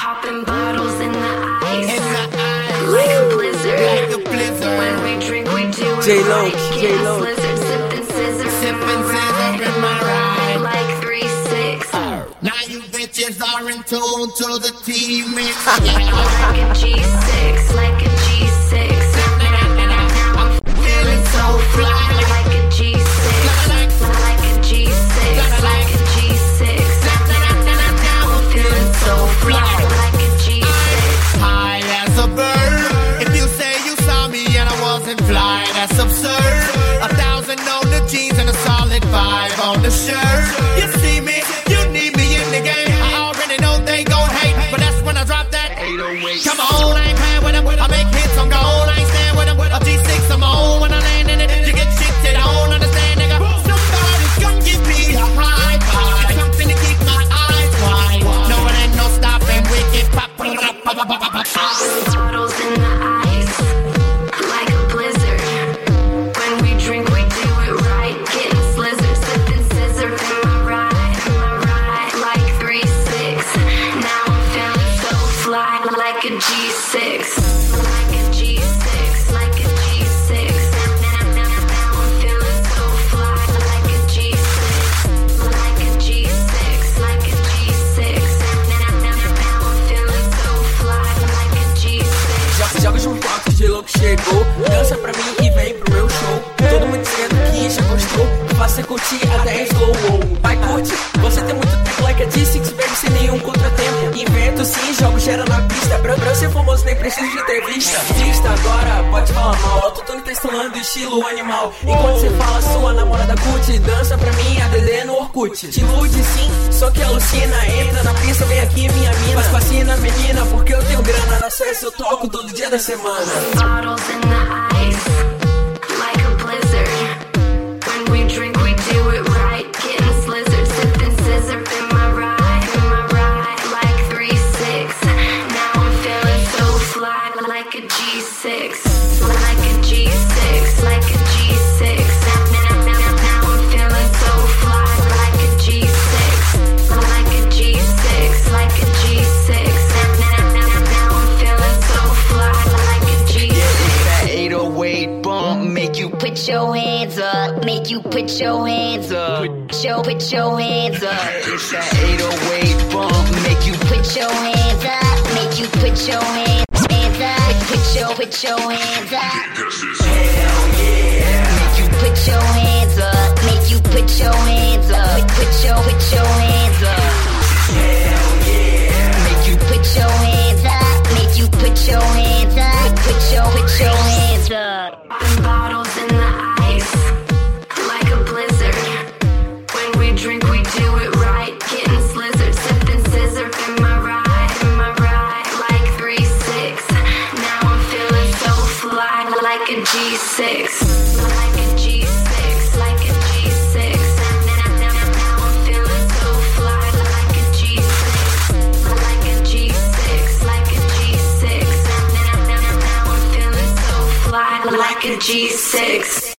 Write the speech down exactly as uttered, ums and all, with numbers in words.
Popping bottles in the ice, In the ice. like a blizzard. Like a blizzard. When we drink, we do it J-Lo, right. J-Lo. Getting slizzard, sipping scissor, Sipping scissor in my ride. like three six, Now you bitches are in tune to the T-Mix. like a G six, like a G six. I'm feeling so fly. Like a G six, like a G six, like a G six. I'm feeling so fly, like a G six. High as a bird. If you say you saw me and I wasn't fly, that's absurd. A thousand on the jeans and a solid five on the shirt. You see me, you need me in the game. I already know they gon' hate, but that's when I drop that eight oh eight. Come on, I ain't playing with them. I make hits, I'm gone. I ain't staying with them. A G six, I'm on. When I land in it, you get shit that I don't understand, nigga. Somebody's gonna give me a high five. Something to keep my eyes wide. No, it ain't no stopping. We get pop, pop, pop, pop, pop, pop, pop. Bottles in the ice, like a blizzard. When we drink, we do it right. Getting slizzard, sipping scissor in my ride, in my ride, like three six. Now I'm feeling so fly, like a G six, like a G six, like a G six. Now I'm feeling so fly, like a G six, like a G six, like a G six. Now I'm feeling so fly, like a G six. Joga, joga junto alto, J-Lo que chegou. Dança pra mim e vem pro meu show. Todo mundo dizendo que já gostou. Faça curtir até slow. Vai curte, você tem muito tempo. Like a G seis, baby, sem nenhum contratempo. Invento sim, jogo gera na pista. Pra, pra eu ser famoso nem preciso de entrevista. Vista agora, pode falar mal. Autotune tá instalando estilo animal. Enquanto você fala, sua namorada curte. Dança pra mim, a Dedé no Orkut. Te ilude sim, só que alucina. Entra na pista, vem aqui minha mina. Mas fascina menina, porque eu tenho grana. Na suécia eu toco todo dia da semana. Bottles in the ice, like a blizzard. When we drink, we do it right. Getting slizzard, sipping scissor in my ride, in my ride, like three six. Now I'm feeling so fly, like a G six, like a G six, like a G six. Now I'm feeling so fly, like a G six, like a G six, like a G six. Now I'm feeling so fly, like a G six. It's that eight oh eight bump, make you put your hands up, make you put your hands up, show put your hands up. It's that eight oh eight bump, make you put your hands up, make you put your hands hands up, put your put your hands up. Hell yeah! Make you put your hands up, make you put your hands up, put your put your hands up. Hell yeah! Make you put your hands up, make you put your hands up, put your put your hands up. Popping bottles in the ice, like a blizzard. When we drink, we do it right. Getting slizzard, sipping scissor in my ride, in my ride, like three six. Now I'm feeling so fly, like a G six, like a G six, like a G six. Now I'm feeling so fly, like a G six, like a G six, like a G six. Now I'm feeling so fly, like a G six.